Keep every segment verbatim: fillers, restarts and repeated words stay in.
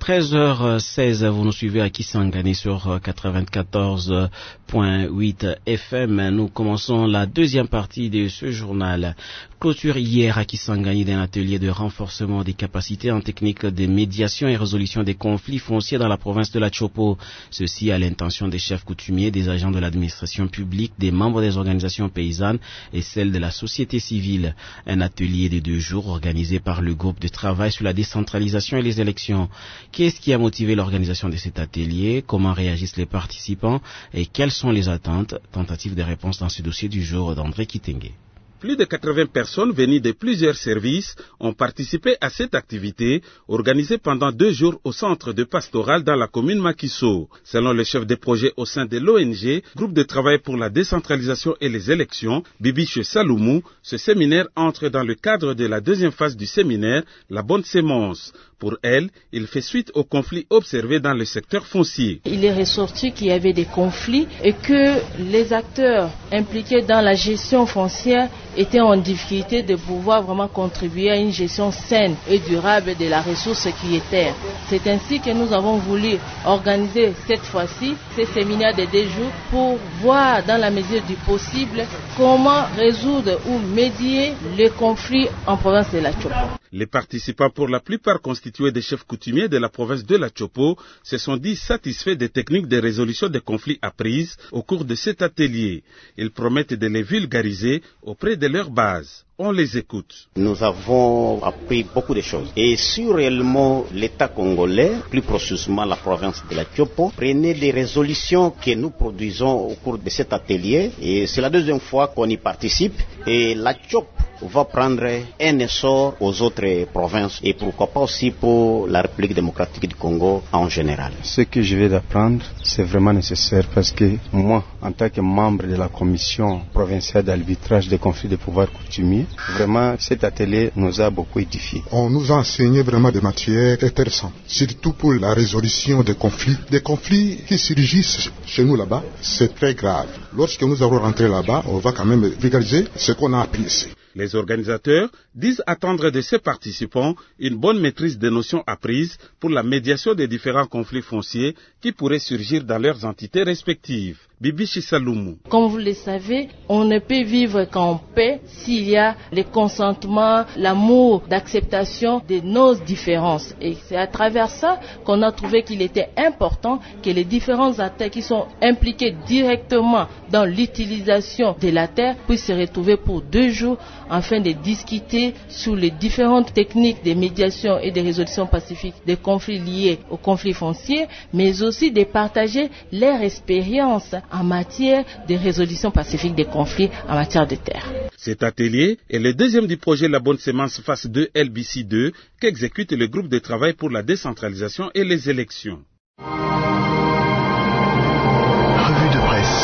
treize heures seize, vous nous suivez à Kisangani sur quatre-vingt-quatorze point huit F M. Nous commençons la deuxième partie de ce journal. Clôture hier à Kisangani d'un atelier de renforcement des capacités en technique de médiation et résolution des conflits fonciers dans la province de la Chopo. Ceci à l'intention des chefs coutumiers, des agents de l'administration publique, des membres des organisations paysannes et celles de la société civile. Un atelier de deux jours organisé par le groupe de travail sur la décentralisation et les élections. Qu'est-ce qui a motivé l'organisation de cet atelier? Comment réagissent les participants? Et quelles sont les attentes? Tentative de réponse dans ce dossier du jour d'André Kitenge. Plus de quatre-vingts personnes venues de plusieurs services ont participé à cette activité organisée pendant deux jours au centre de pastoral dans la commune Makiso. Selon le chef de projet au sein de l'O N G, groupe de travail pour la décentralisation et les élections, Bibiche Saloumou, ce séminaire entre dans le cadre de la deuxième phase du séminaire, la bonne sémence. Pour elle, il fait suite aux conflits observés dans le secteur foncier. Il est ressorti qu'il y avait des conflits et que les acteurs impliqués dans la gestion foncière étaient en difficulté de pouvoir vraiment contribuer à une gestion saine et durable de la ressource qui est terre. C'est ainsi que nous avons voulu organiser cette fois-ci ces séminaires de deux jours pour voir dans la mesure du possible comment résoudre ou médier les conflits en province de la Chopo. Les participants, pour la plupart constitués des chefs coutumiers de la province de la Chopo, se sont dit satisfaits des techniques de résolution des conflits apprises au cours de cet atelier. Ils promettent de les vulgariser auprès de leur base. On les écoute. Nous avons appris beaucoup de choses. Et si réellement l'État congolais, plus précisément la province de la Chopo, prenait les résolutions que nous produisons au cours de cet atelier, et c'est la deuxième fois qu'on y participe, et la Chopo va prendre un essor aux autres provinces et pourquoi pas aussi pour la République démocratique du Congo en général. Ce que je vais d'apprendre, c'est vraiment nécessaire parce que moi, en tant que membre de la commission provinciale d'arbitrage des conflits de pouvoir coutumiers, vraiment cet atelier nous a beaucoup édifié. On nous a enseigné vraiment des matières intéressantes, surtout pour la résolution des conflits. Des conflits qui surgissent chez nous là-bas, c'est très grave. Lorsque nous allons rentrer là-bas, on va quand même vulgariser ce qu'on a appris ici. Les organisateurs disent attendre de ces participants une bonne maîtrise des notions apprises pour la médiation des différents conflits fonciers qui pourraient surgir dans leurs entités respectives. Bibiche Saloumou. Comme vous le savez, on ne peut vivre qu'en paix s'il y a le consentement, l'amour d'acceptation de nos différences. Et c'est à travers ça qu'on a trouvé qu'il était important que les différents acteurs qui sont impliqués directement dans l'utilisation de la terre puissent se retrouver pour deux jours afin de discuter sur les différentes techniques de médiation et de résolution pacifique des conflits liés aux conflits fonciers, mais aussi de partager leur expérience en matière de résolution pacifique des conflits en matière de terre. Cet atelier est le deuxième du projet La Bonne Sémence Phase deux L B C deux qu'exécute le groupe de travail pour la décentralisation et les élections. Revue de presse.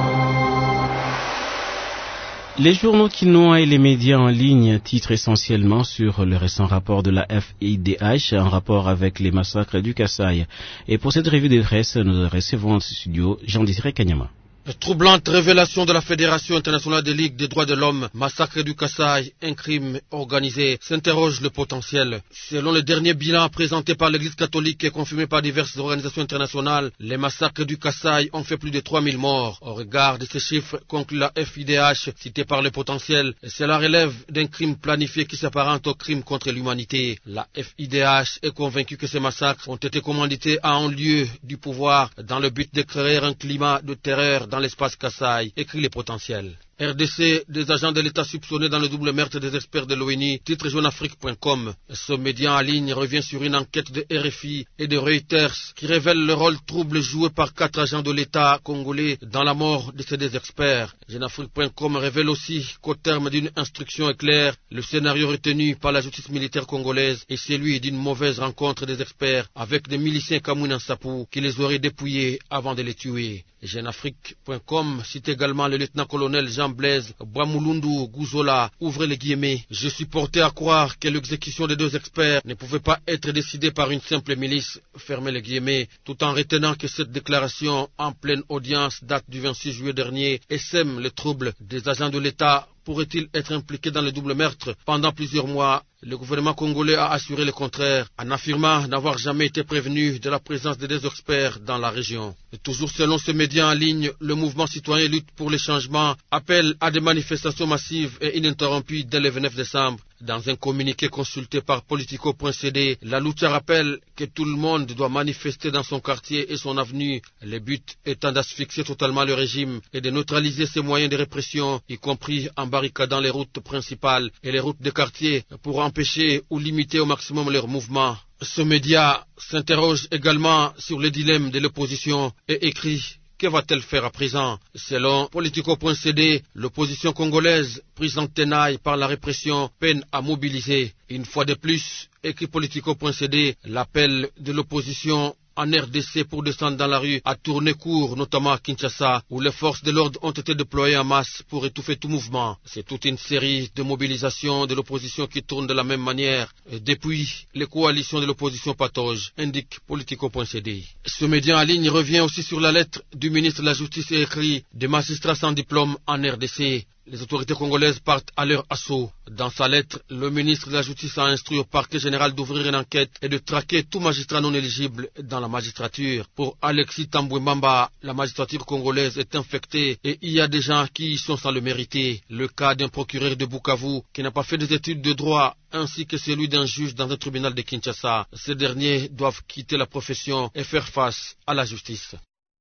Les journaux quinois et les médias en ligne titrent essentiellement sur le récent rapport de la F I D H en rapport avec les massacres du Kasaï. Et pour cette revue de presse, nous recevons en studio Jean-Désiré Kanyama. Troublante révélation de la Fédération internationale des ligues des droits de l'homme, massacre du Kasaï, un crime organisé, s'interroge le potentiel. Selon le dernier bilan présenté par l'Église catholique et confirmé par diverses organisations internationales, les massacres du Kasaï ont fait plus de trois mille morts. Au regard de ces chiffres, conclut la F I D H, citée par le potentiel, cela relève d'un crime planifié qui s'apparente au crime contre l'humanité. La F I D H est convaincue que ces massacres ont été commandités à un lieu du pouvoir dans le but de créer un climat de terreur dans l'espace Kasaï, écrit les potentiels. R D C, des agents de l'État soupçonnés dans le double meurtre des experts de l'ONU, titre jeune afrique point com. Ce média en ligne revient sur une enquête de R F I et de Reuters qui révèle le rôle trouble joué par quatre agents de l'État congolais dans la mort de ces deux experts. jeune afrique point com révèle aussi qu'au terme d'une instruction éclair, le scénario retenu par la justice militaire congolaise est celui d'une mauvaise rencontre des experts avec des miliciens Kamouina Nsapou qui les auraient dépouillés avant de les tuer. jeune afrique point com cite également le lieutenant-colonel Jean-Blaise Bouamoulundu Gouzola, ouvrez les guillemets. Je suis porté à croire que l'exécution des deux experts ne pouvait pas être décidée par une simple milice, fermez les guillemets, tout en retenant que cette déclaration en pleine audience date du vingt-six juillet dernier et sème le trouble des agents de l'État pourrait-il être impliqué dans le double meurtre? Pendant plusieurs mois, le gouvernement congolais a assuré le contraire, en affirmant n'avoir jamais été prévenu de la présence de des experts dans la région. Et toujours selon ce média en ligne, le mouvement citoyen Lutte pour les changements appelle à des manifestations massives et ininterrompues dès le vingt-neuf décembre. Dans un communiqué consulté par Politico point C D, la Lucha rappelle que tout le monde doit manifester dans son quartier et son avenue, le but étant d'asphyxier totalement le régime et de neutraliser ses moyens de répression, y compris en barricadant les routes principales et les routes des quartiers pour empêcher ou limiter au maximum leurs mouvements. Ce média s'interroge également sur les dilemmes de l'opposition et écrit: que va-t-elle faire à présent? Selon Politico point C D, l'opposition congolaise, prise en tenaille par la répression, peine à mobiliser. Une fois de plus, écrit Politico point C D, l'appel de l'opposition en R D C pour descendre dans la rue a tourné court, notamment à Kinshasa, où les forces de l'ordre ont été déployées en masse pour étouffer tout mouvement. C'est toute une série de mobilisations de l'opposition qui tournent de la même manière. Et depuis, les coalitions de l'opposition patauge, indique Politico point C D. Ce média en ligne revient aussi sur la lettre du ministre de la Justice et écrit « Des magistrats sans diplôme en R D C ». Les autorités congolaises partent à leur assaut. Dans sa lettre, le ministre de la Justice a instruit au parquet général d'ouvrir une enquête et de traquer tout magistrat non éligible dans la magistrature. Pour Alexis Tambouembamba, la magistrature congolaise est infectée et il y a des gens qui y sont sans le mériter. Le cas d'un procureur de Bukavu qui n'a pas fait des études de droit ainsi que celui d'un juge dans un tribunal de Kinshasa. Ces derniers doivent quitter la profession et faire face à la justice.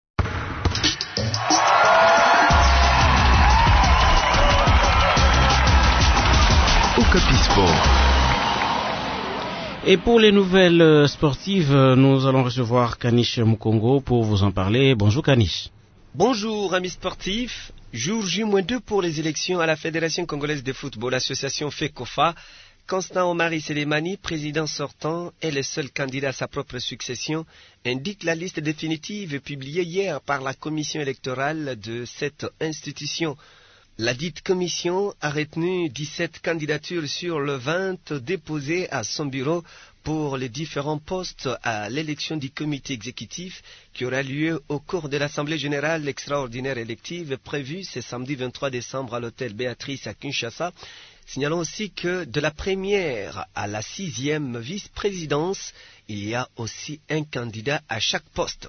Et pour les nouvelles sportives, nous allons recevoir Kanish Mukongo pour vous en parler. Bonjour Kanish. Bonjour amis sportifs. Jour J moins deux pour les élections à la Fédération congolaise de football, association FECOFA. Constant Omari Selemani, président sortant, est le seul candidat à sa propre succession, indique la liste définitive publiée hier par la commission électorale de cette institution. La dite commission a retenu dix-sept candidatures sur le vingt déposées à son bureau pour les différents postes à l'élection du comité exécutif qui aura lieu au cours de l'Assemblée générale extraordinaire élective prévue ce samedi vingt-trois décembre à l'hôtel Béatrice à Kinshasa. Signalons aussi que de la première à la sixième vice-présidence, il y a aussi un candidat à chaque poste.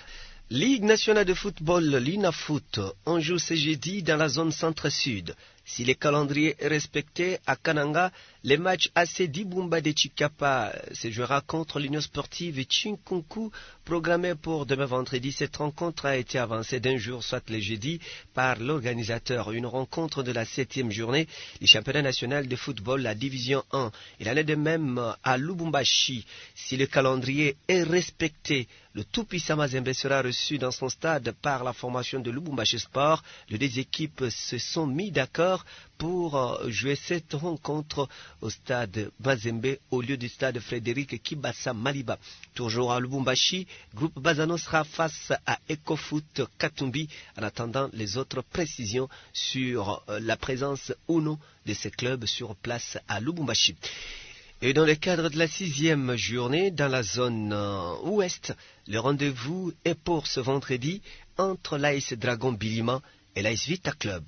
Ligue nationale de football, l'INAFoot, on joue ce jeudi dans la zone centre-sud. Si le calendrier est respecté, à Kananga, le match A C Dibumba de Chikapa se jouera contre l'Union sportive Chinkunku, programmé pour demain vendredi. Cette rencontre a été avancée d'un jour, soit le jeudi, par l'organisateur. Une rencontre de la septième journée du championnat national de football, la division un. Il en est de même à Lubumbashi. Si le calendrier est respecté, le tout-puissant Mazembe sera reçu dans son stade par la formation de Lubumbashi Sport. Les deux équipes se sont mis d'accord pour jouer cette rencontre au stade Mazembe au lieu du stade Frédéric Kibasa Maliba. Toujours à Lubumbashi, groupe Bazano sera face à Ecofoot Katumbi en attendant les autres précisions sur la présence ou non de ces clubs sur place à Lubumbashi. Et dans le cadre de la sixième journée, dans la zone euh, ouest, le rendez-vous est pour ce vendredi entre l'A S Dragon Bilima et l'A S Vita Club.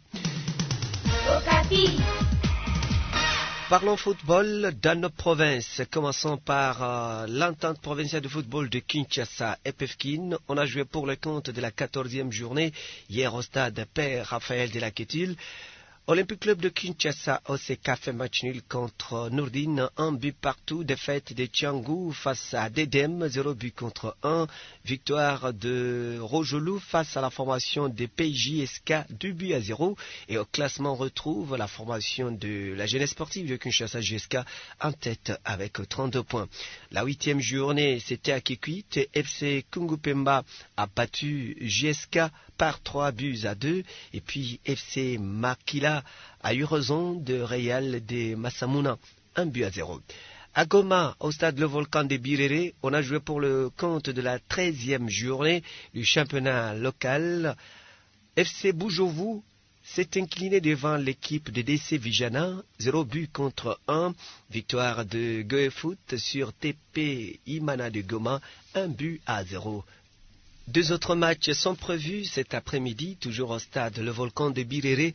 Parlons football dans nos provinces. Commençons par euh, l'entente provinciale de football de Kinshasa, E P F K I N. On a joué pour le compte de la quatorzième journée, hier au stade Père Raphaël de la Quétile. Olympique Club de Kinshasa, O C K fait match nul contre Nourdine, un but partout, défaite de Tiangou face à Dedem, zéro but contre un, victoire de Rojolou face à la formation de P J S K, deux buts à zéro, et au classement on retrouve la formation de la jeunesse sportive de Kinshasa J S K en tête avec trente-deux points. La huitième journée, c'était à Kikwit, F C Kungupemba a battu J S K par trois buts à deux, et puis F C Makila a eu raison de Real de Massamuna, un but à zéro. À Goma, au stade Le Volcan de Birere, on a joué pour le compte de la treizième journée du championnat local. F C Boujovu s'est incliné devant l'équipe de D C Vijana, zéro but contre un. Victoire de Goefoot sur T P Imana de Goma, un but à zéro. Deux autres matchs sont prévus cet après-midi, toujours au stade Le Volcan de Birere.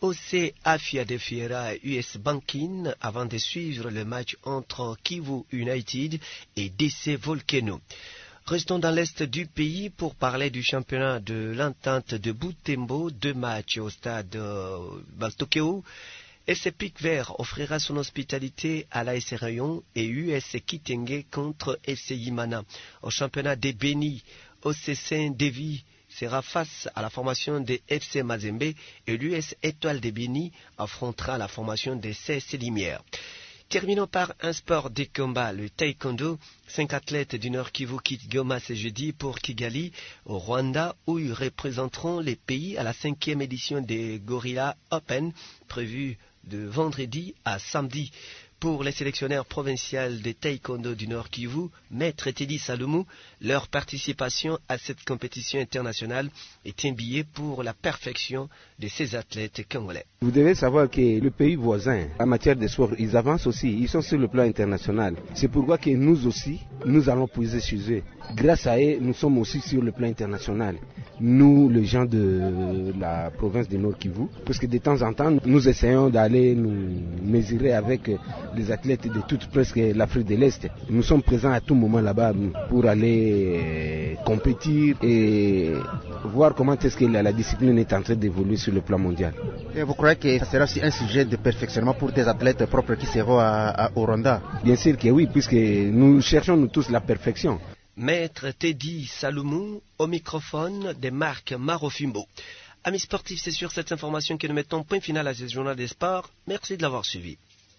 O C Afia de Fiera et U S Bankin avant de suivre le match entre Kivu United et D C Volcano. Restons dans l'est du pays pour parler du championnat de l'entente de Butembo. Deux matchs au stade euh, Baltokeo. F C Pic Vert offrira son hospitalité à l'A S Rayon et U S Kitenge contre F C Imana. Au championnat des Béni, O C Saint-Devi sera face à la formation des F C Mazembe et l'U S Étoile de Béni affrontera la formation des C S Limière. Terminons par un sport de combat, le taekwondo. Cinq athlètes du Nord Kivu quittent Goma ce jeudi pour Kigali, au Rwanda, où ils représenteront les pays à la cinquième édition des Gorilla Open, prévue de vendredi à samedi. Pour les sélectionneurs provinciaux de taekwondo du Nord Kivu, Maître Teddy Salomou, leur participation à cette compétition internationale est un billet pour la perfection de ces athlètes congolais. Vous devez savoir que le pays voisin, en matière de sport, ils avancent aussi, ils sont sur le plan international. C'est pourquoi que nous aussi, nous allons puiser chez eux. Grâce à eux, nous sommes aussi sur le plan international. Nous, les gens de la province du Nord Kivu, parce que de temps en temps, nous essayons d'aller nous mesurer avec les athlètes de toute presque l'Afrique de l'Est. Nous sommes présents à tout moment là-bas pour aller compétir et voir comment est-ce que la, la discipline est en train d'évoluer sur le plan mondial. Et vous croyez que ça sera aussi un sujet de perfectionnement pour des athlètes propres qui seront à, à, au Rwanda? Bien sûr que oui, puisque nous cherchons nous tous la perfection. Maître Teddy Salomou au microphone de Marc Marofimbo. Amis sportifs, c'est sur cette information que nous mettons point final à ce journal des sports. Merci de l'avoir suivi.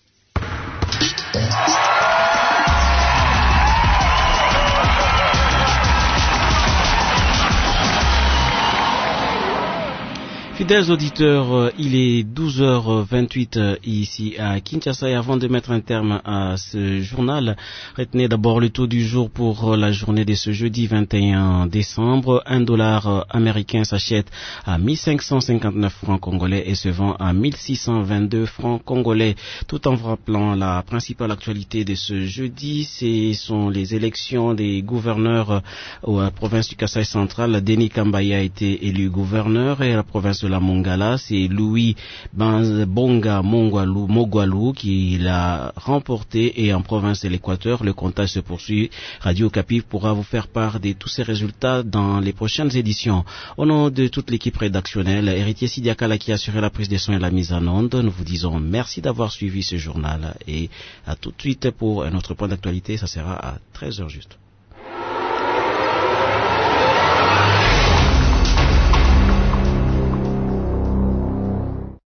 Fidèles auditeurs, il est douze heures vingt-huit ici à Kinshasa et avant de mettre un terme à ce journal, retenez d'abord le taux du jour pour la journée de ce jeudi vingt et un décembre. Un dollar américain s'achète à mille cinq cent cinquante-neuf francs congolais et se vend à mille six cent vingt-deux francs congolais. Tout en rappelant la principale actualité de ce jeudi, ce sont les élections des gouverneurs à la province du Kasaï central. Denis Kambaya a été élu gouverneur et la province de la Mongala, c'est Louis Bonga Mogwalou qui l'a remporté et en province de l'Équateur, le comptage se poursuit. Radio Okapi pourra vous faire part de tous ces résultats dans les prochaines éditions. Au nom de toute l'équipe rédactionnelle, Héritier Sidiakala qui a assuré la prise des sons et la mise en onde, nous vous disons merci d'avoir suivi ce journal et à tout de suite pour un autre point d'actualité, ça sera à treize heures juste.